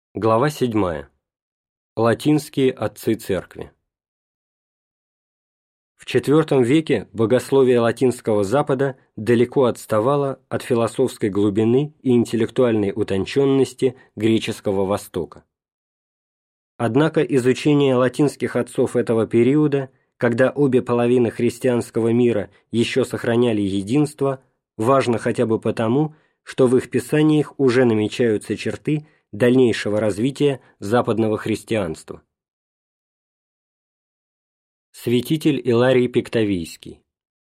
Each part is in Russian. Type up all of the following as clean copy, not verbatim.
Глава 7. Латинские отцы церкви. В IV веке богословие латинского Запада далеко отставало от философской глубины и интеллектуальной утонченности греческого Востока. Однако изучение латинских отцов этого периода, когда обе половины христианского мира еще сохраняли единство, важно хотя бы потому, что в их писаниях уже намечаются черты дальнейшего развития западного христианства. Святитель Иларий Пиктавийский.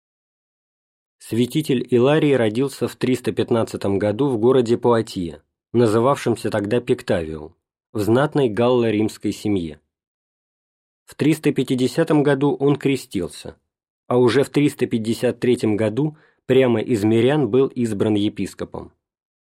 Святитель Иларий родился в 315 году в городе Пуатье, называвшемся тогда Пиктавиум, в знатной галло-римской семье. В 350 году он крестился, а уже в 353 году прямо из мирян был избран епископом.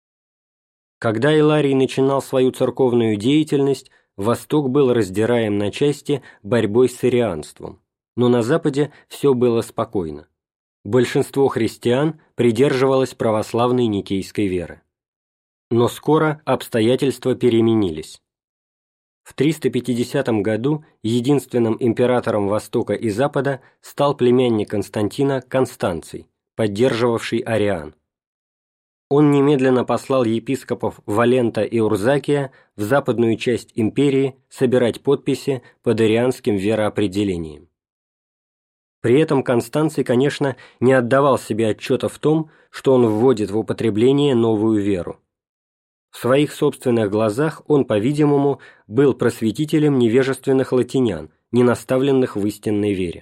Когда Иларий начинал свою церковную деятельность, Восток был раздираем на части борьбой с арианством, но на Западе все было спокойно. Большинство христиан придерживалось православной никейской веры. Но скоро обстоятельства переменились. В 350 году единственным императором Востока и Запада стал племянник Константина Констанций, поддерживавший ариан. Он немедленно послал епископов Валента и Урзакия в западную часть империи собирать подписи под арианским вероопределением. При этом Констанций, конечно, не отдавал себе отчета в том, что он вводит в употребление новую веру. В своих собственных глазах он, по-видимому, был просветителем невежественных латинян, не наставленных в истинной вере.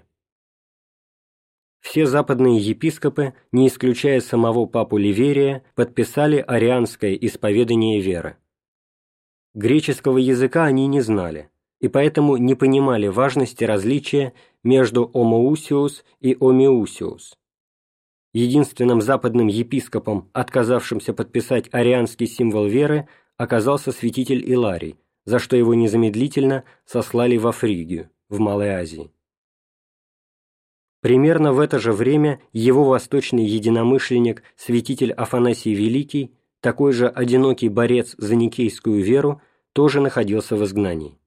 Все западные епископы, не исключая самого папу Ливерия, подписали арианское исповедание веры. Греческого языка они не знали, и поэтому не понимали важности различия между «омоусиус» и «омиусиус». Единственным западным епископом, отказавшимся подписать арианский символ веры, оказался святитель Иларий, за что его незамедлительно сослали во Фригию, в Малой Азии. Примерно в это же время его восточный единомышленник, святитель Афанасий Великий, такой же одинокий борец за никейскую веру, тоже находился в изгнании.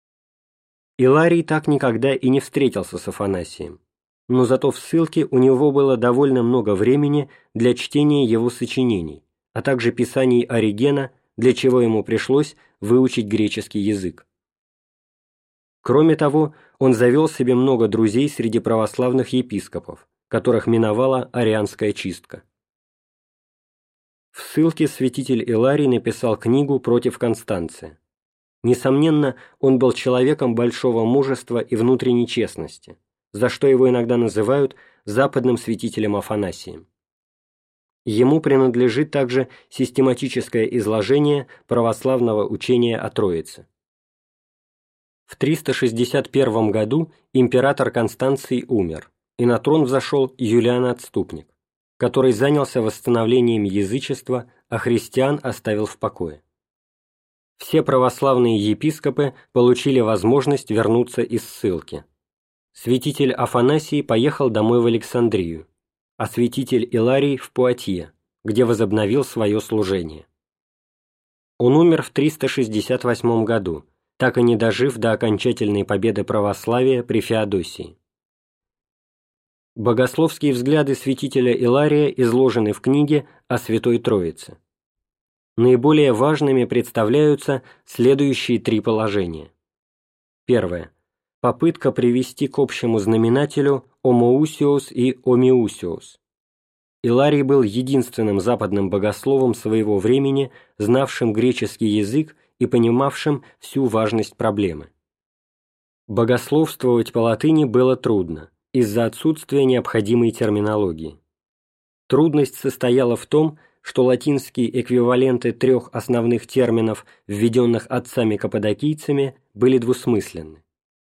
Иларий так никогда и не встретился с Афанасием, но зато в ссылке у него было довольно много времени для чтения его сочинений, а также писаний Оригена, для чего ему пришлось выучить греческий язык. Кроме того, он завел себе много друзей среди православных епископов, которых миновала арианская чистка. В ссылке святитель Иларий написал книгу против Констанция. Несомненно, он был человеком большого мужества и внутренней честности, за что его иногда называют западным святителем Афанасием. Ему принадлежит также систематическое изложение православного учения о Троице. В 361 году император Констанций умер, и на трон взошел Юлиан Отступник, который занялся восстановлением язычества, а христиан оставил в покое. Все православные епископы получили возможность вернуться из ссылки. Святитель Афанасий поехал домой в Александрию, а святитель Иларий в Пуатье, где возобновил свое служение. Он умер в 368 году, так и не дожив до окончательной победы православия при Феодосии. Богословские взгляды святителя Илария изложены в книге о Святой Троице. Наиболее важными представляются следующие три положения. Первое. Попытка привести к общему знаменателю омоусиус и омиусиус. Иларий был единственным западным богословом своего времени, знавшим греческий язык и понимавшим всю важность проблемы. Богословствовать по латыни было трудно, из-за отсутствия необходимой терминологии. Трудность состояла в том, что латинские эквиваленты трех основных терминов, введенных отцами-каппадокийцами, были двусмысленны.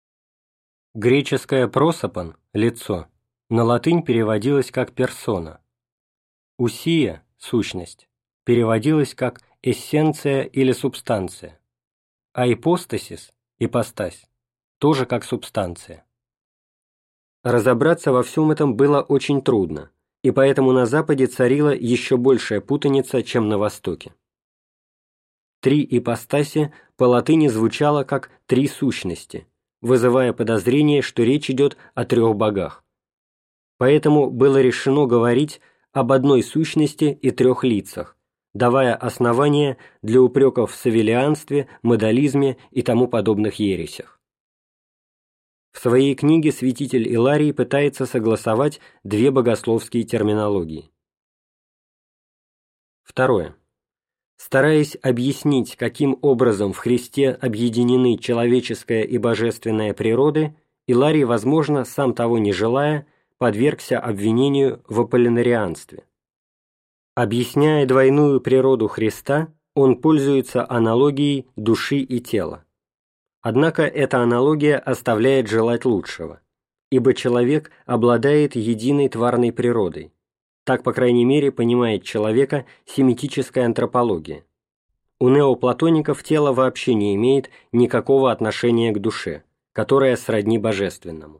Греческое «просопон» – лицо, на латынь переводилось как «персона». «Усия» – сущность, переводилось как эссенция или субстанция, а ипостасис, ипостась, тоже как субстанция. Разобраться во всем этом было очень трудно, и поэтому на Западе царила еще большая путаница, чем на Востоке. «три ипостаси» по латыни звучало как «три сущности», вызывая подозрение, что речь идет о трех богах. Поэтому было решено говорить об одной сущности и трех лицах, давая основания для упреков в савелианстве, модализме и тому подобных ересях. В своей книге святитель Иларий пытается согласовать две богословские терминологии. Второе. Стараясь объяснить, каким образом в Христе объединены человеческая и божественная природы, Иларий, возможно, сам того не желая, подвергся обвинению в аполлинарианстве. Объясняя двойную природу Христа, он пользуется аналогией души и тела. Однако эта аналогия оставляет желать лучшего, ибо человек обладает единой тварной природой. Так, по крайней мере, понимает человека семитическая антропология. У неоплатоников тело вообще не имеет никакого отношения к душе, которая сродни божественному.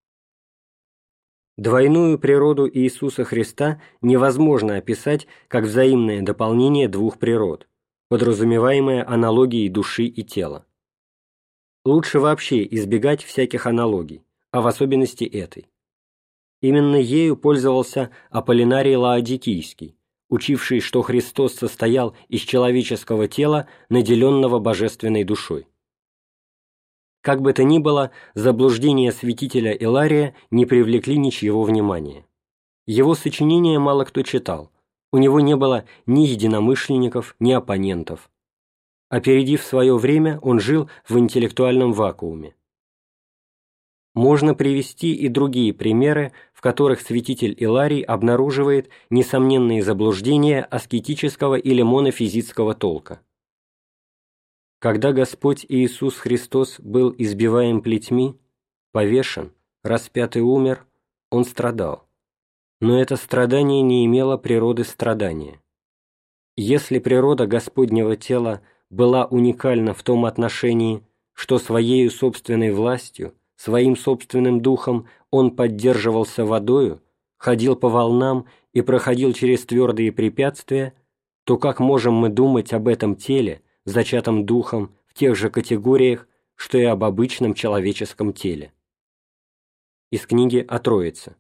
Двойную природу Иисуса Христа невозможно описать как взаимное дополнение двух природ, подразумеваемое аналогией души и тела. Лучше вообще избегать всяких аналогий, а в особенности этой. Именно ею пользовался Аполлинарий Лаодикийский, учивший, что Христос состоял из человеческого тела, наделенного божественной душой. Как бы то ни было, заблуждения святителя Илария не привлекли ничьего внимания. Его сочинения мало кто читал, у него не было ни единомышленников, ни оппонентов. Опередив свое время, он жил в интеллектуальном вакууме. Можно привести и другие примеры, в которых святитель Иларий обнаруживает несомненные заблуждения аскетического или монофизитского толка. Когда Господь Иисус Христос был избиваем плетьми, повешен, распят и умер, Он страдал. Но это страдание не имело природы страдания. Если природа Господнего тела была уникальна в том отношении, что своею собственной властью, своим собственным духом он поддерживался водою, ходил по волнам и проходил через твердые препятствия, то как можем мы думать об этом теле, зачатом духом, в тех же категориях, что и об обычном человеческом теле? Из книги о Троице.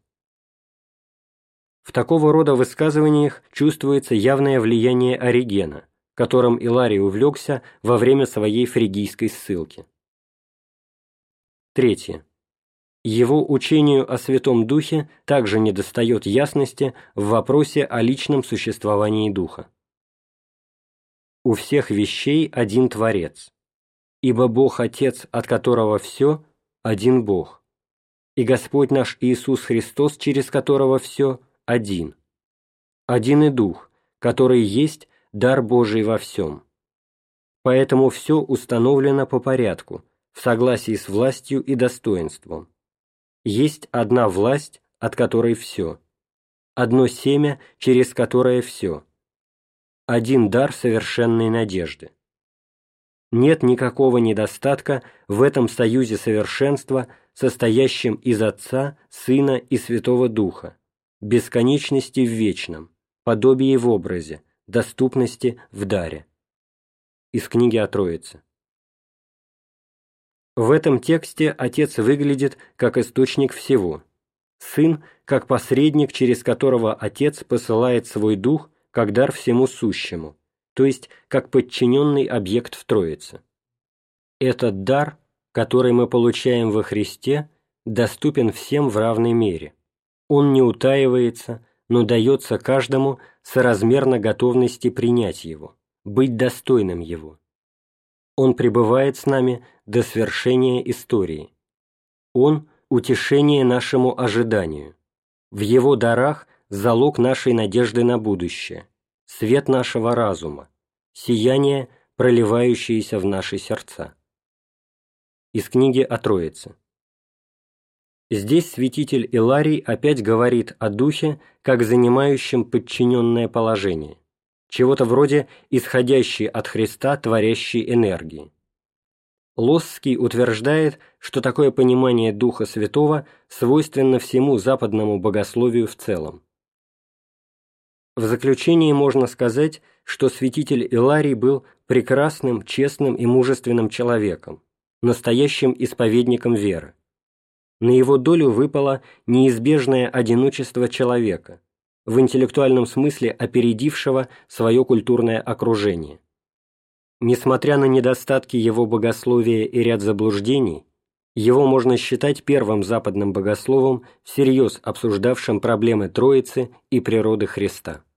В такого рода высказываниях чувствуется явное влияние Оригена, которым Иларий увлекся во время своей фригийской ссылки. Третье. Его учению о Святом Духе также недостает ясности в вопросе о личном существовании Духа. У всех вещей один Творец, ибо Бог Отец, от которого все, один Бог, и Господь наш Иисус Христос, через которого все, один. Один и Дух, который есть дар Божий во всем. Поэтому все установлено по порядку, в согласии с властью и достоинством. Есть одна власть, от которой все. Одно семя, через которое все. Один дар совершенной надежды. Нет никакого недостатка в этом союзе совершенства, состоящем из Отца, Сына и Святого Духа, бесконечности в вечном, подобии в образе, доступности в даре. Из книги о Троице. В этом тексте Отец выглядит как источник всего, Сын как посредник, через которого Отец посылает свой Дух как дар всему сущему, то есть как подчиненный объект в Троице. Этот дар, который мы получаем во Христе, доступен всем в равной мере. Он не утаивается, но дается каждому соразмерно готовности принять его, быть достойным его. Он пребывает с нами до свершения истории. Он – утешение нашему ожиданию. В его дарах залог нашей надежды на будущее, свет нашего разума, сияние, проливающееся в наши сердца. Из книги о Троице. Здесь святитель Иларий опять говорит о Духе как занимающем подчиненное положение, чего-то вроде исходящей от Христа творящей энергии. Лосский утверждает, что такое понимание Духа Святого свойственно всему западному богословию в целом. В заключение можно сказать, что святитель Иларий был прекрасным, честным и мужественным человеком, настоящим исповедником веры. На его долю выпало неизбежное одиночество человека, в интеллектуальном смысле опередившего свое культурное окружение. Несмотря на недостатки его богословия и ряд заблуждений, его можно считать первым западным богословом, всерьез обсуждавшим проблемы Троицы и природы Христа.